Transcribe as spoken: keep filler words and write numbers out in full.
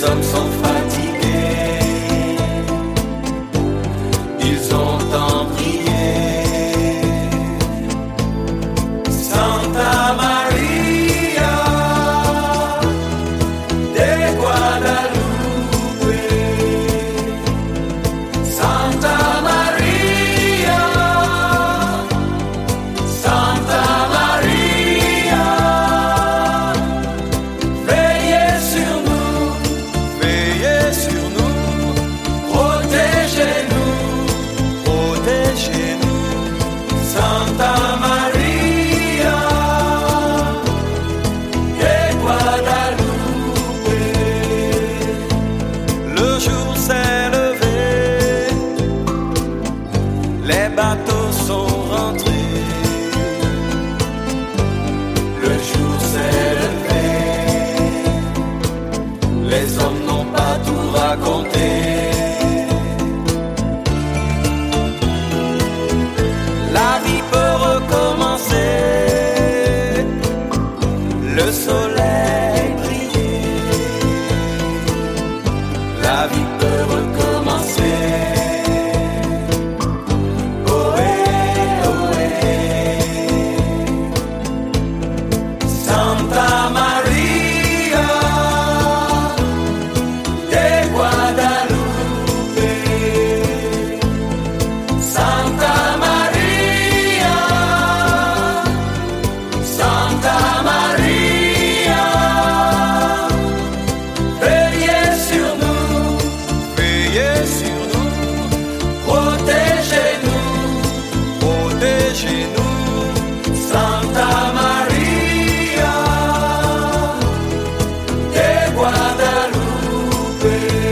hommes sont fatigués, ils ont tant prié. Santa Maria de Guadalupe, Santa Maria, Santa Maria, veillez sur nous, veillez sur nous, protégez-nous, protégez-nous, Santa Maria de Guadalupe. Le jour s'est levé, les bateaux sont rentrés. Le jour s'est levé, les hommes n'ont pas tout raconté. La vie peut recommencer, le soleil briller. La vie peut recommencer. Ohé, ohé. Santa Maria de Guadalupe, Santa Maria, Santa Maria, veillez sur nous, veillez sur nous, protégez-nous, protégez-nous, Santa Maria de Guadalupe.